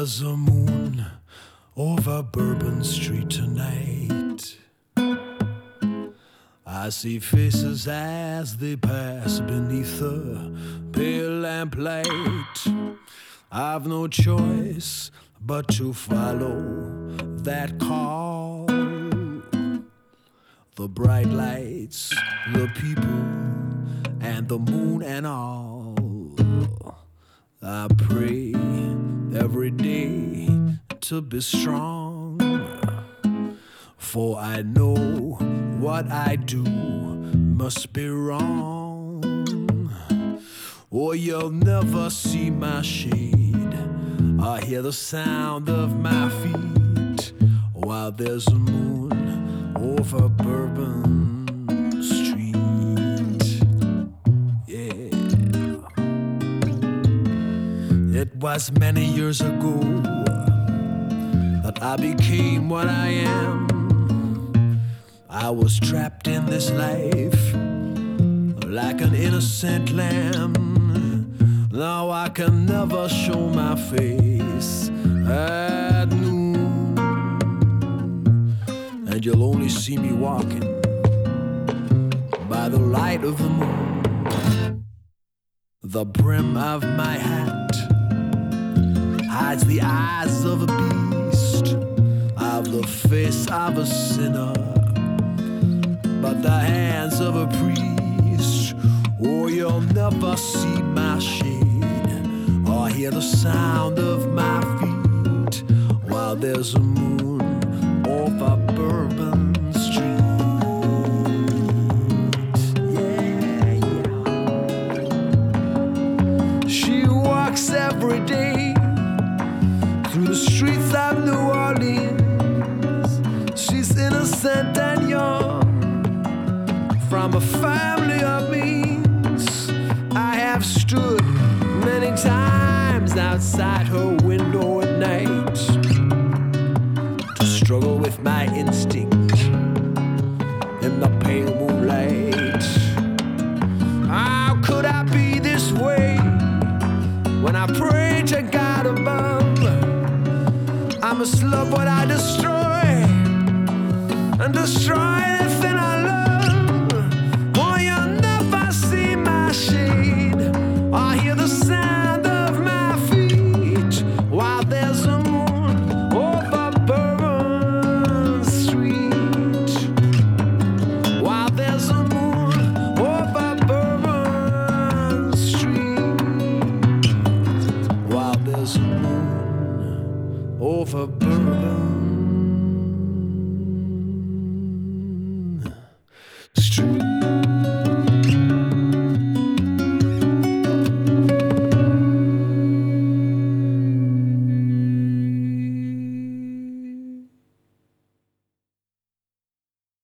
There's a moon over Bourbon Street tonight. I see faces as they pass beneath the pale lamplight. I've no choice but to follow that call. The bright lights, the people, and the moon and all. I pray every day to be strong, for I know what I do must be wrong, or you'll never see my shade or hear the sound of my feet while there's a moon over Bourbon Street. It was many years ago that I became what I am. I was trapped in this life like an innocent lamb. Now I can never show my face at noon, and you'll only see me walking by the light of the moon. The brim of my hat hides the eyes of a beast, of the face of a sinner, but the hands of a priest. Oh, you'll never see my shade or hear the sound of my feet while there's a moon over Bourbon Street. Yeah. She walks every day through the streets of New Orleans. She's innocent and young, from a family of means. I have stood many times outside her window at night to struggle with my instinct in the pale moonlight. How could I be this way when I pray to God above? I must love what I destroy and destroy